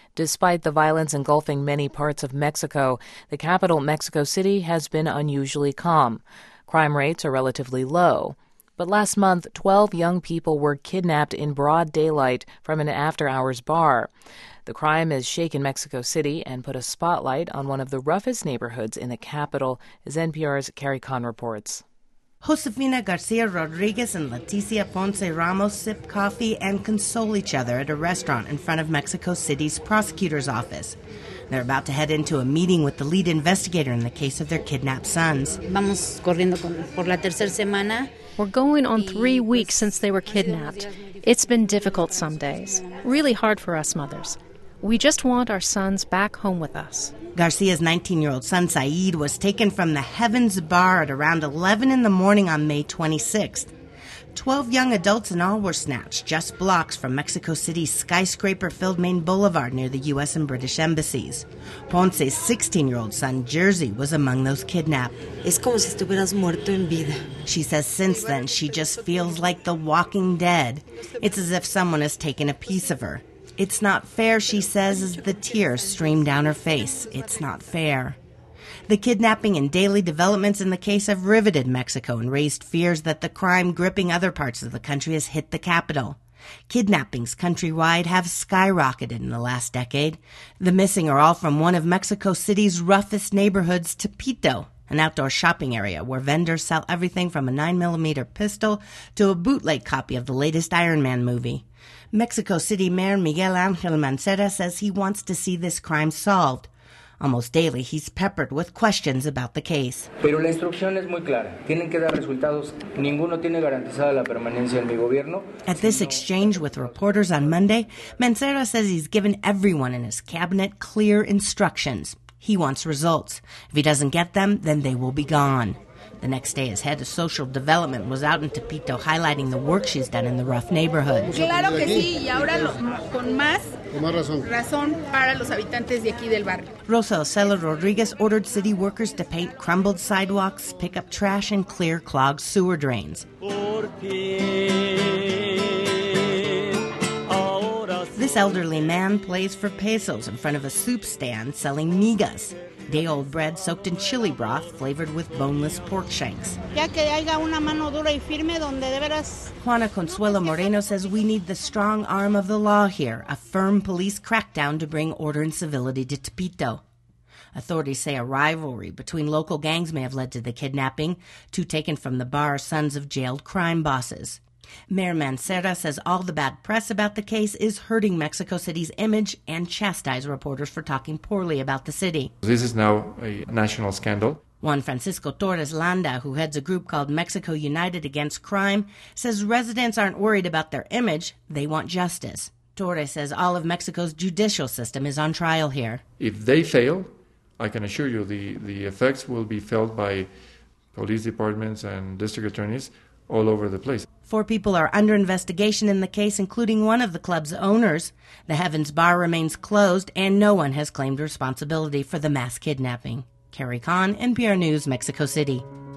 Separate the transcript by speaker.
Speaker 1: Despite the violence engulfing many parts of Mexico, the capital, Mexico City, has been unusually calm. Crime rates are relatively low. But last month, 12 young people were kidnapped in broad daylight from an after-hours bar. The crime has shaken Mexico City and put a spotlight on one of the roughest neighborhoods in the capital, as NPR's Carrie Kahn reports.
Speaker 2: Josefina Garcia Rodriguez and Leticia Ponce Ramos sip coffee and console each other at a restaurant in front of Mexico City's prosecutor's office. They're about to head into a meeting with the lead investigator in the case of their kidnapped sons.
Speaker 3: We're going on 3 weeks since they were kidnapped. It's been difficult some days, really hard for us mothers. We just want our sons back home with us.
Speaker 2: Garcia's 19-year-old son, Saeed, was taken from the Heavens Bar at around 11 in the morning on May 26th. 12 young adults in all were snatched just blocks from Mexico City's skyscraper-filled main boulevard near the U.S. and British embassies. Ponce's 16-year-old son, Jersey, was among those kidnapped.
Speaker 4: Es como si estuvieras muerto en vida.
Speaker 2: She says since then she just feels like the walking dead. It's as if someone has taken a piece of her. It's not fair, she says, as the tears stream down her face. It's not fair. The kidnapping and daily developments in the case have riveted Mexico and raised fears that the crime gripping other parts of the country has hit the capital. Kidnappings countrywide have skyrocketed in the last decade. The missing are all from one of Mexico City's roughest neighborhoods, Tepito, an outdoor shopping area where vendors sell everything from a 9mm pistol to a bootleg copy of the latest Iron Man movie. Mexico City Mayor Miguel Ángel Mancera says he wants to see this crime solved. Almost daily, he's peppered with questions about the case.
Speaker 5: Pero la instrucción es muy clara. Tienen que dar resultados. Ninguno tiene garantizada la permanencia en mi gobierno.
Speaker 2: At this exchange with reporters on Monday, Mancera says he's given everyone in his cabinet clear instructions. He wants results. If he doesn't get them, then they will be gone. The next day, his head of social development was out in Tepito highlighting the work she's done in the rough neighborhood.
Speaker 6: Claro que sí, y ahora con más razón para los habitantes de aquí del barrio.
Speaker 2: Rosa Ocelo Rodriguez ordered city workers to paint crumbled sidewalks, pick up trash, and clear clogged sewer drains. This elderly man plays for pesos in front of a soup stand selling migas, day-old bread soaked in chili broth flavored with boneless pork shanks. Juana Consuelo Moreno says we need the strong arm of the law here, a firm police crackdown to bring order and civility to Tepito. Authorities say a rivalry between local gangs may have led to the kidnapping. 2 taken from the bar are sons of jailed crime bosses. Mayor Mancera says all the bad press about the case is hurting Mexico City's image and chastised reporters for talking poorly about the city.
Speaker 7: This is now a national scandal.
Speaker 2: Juan Francisco Torres Landa, who heads a group called Mexico United Against Crime, says residents aren't worried about their image, they want justice. Torres says all of Mexico's judicial system is on trial here.
Speaker 7: If they fail, I can assure you the effects will be felt by police departments and district attorneys all over the place.
Speaker 2: 4 people are under investigation in the case, including one of the club's owners. The Heavens Bar remains closed, and no one has claimed responsibility for the mass kidnapping. Carrie Kahn, NPR News, Mexico City.